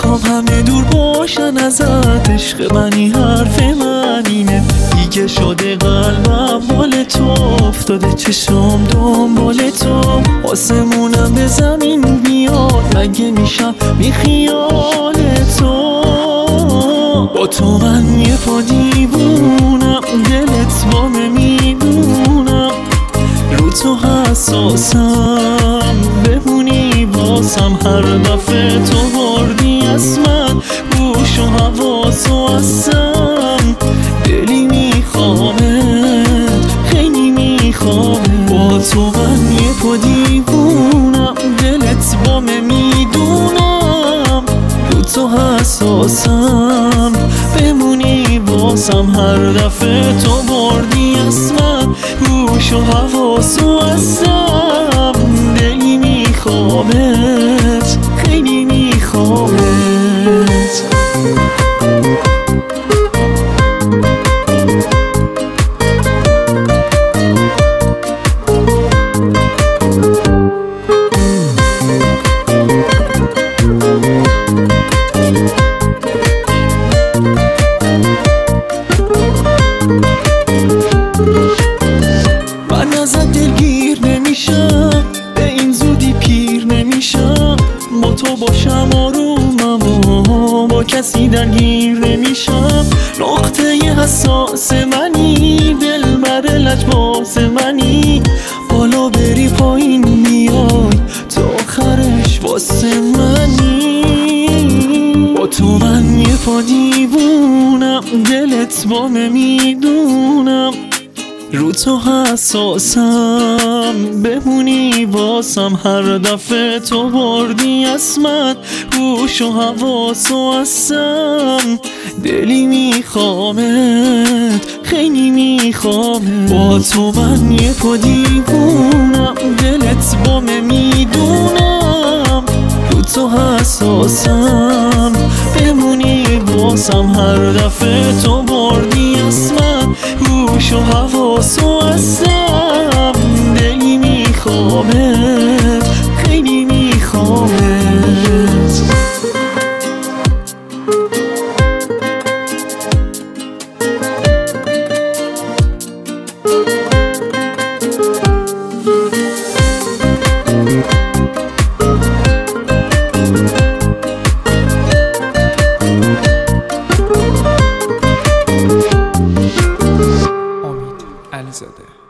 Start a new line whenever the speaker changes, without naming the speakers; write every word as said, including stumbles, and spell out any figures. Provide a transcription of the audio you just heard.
میخوام همه دور باشن ازت، عشق منی حرف من اینه دیگه، شده قلبم بال تو، افتاده چشم دنبال تو، آسمونم به زمین بیاد مگه میشم بی خیال تو. با تو من یه پا دیوونم، دلت بامه میدونم، رو تو حساسم بمونی واسم، هر دفعه تو بردی از من گوش و حواسو هستم، دلی میخوامت خیلی میخوامت. با تو من یه پا دیوونم، دلت بامه میدونم، رو تو حساسم بمونی واسم، هر دفعه تو بردی از من گوش و حواسو هستم، دلی میخوامت خیلی میخوامت. من ازت دلگیر نمیشم، به این زودی پیر نمیشم، با تو باشم آرومم و با کسی درگیر نمیشم، نقطه حساس منی، دل بر لجباس منی، بالا بری پایین میای تا آخرش واسه منی. با تو من یه پا دیوونم، دلت بامه میدونم، رو تو حساسم بمونی واسم، هر دفعه تو بردی از من گوش و حواسو هستم، دلی میخوامت خیلی میخوامت. با تو من یه پا دیوونم، دلت بامه میدونم، رو تو حساسم بمونی واسم، هر دفعه تو بردی از من گوش و حواسو هستم، دلی میخوامت خیلی میخوامت.
امید علیزاده.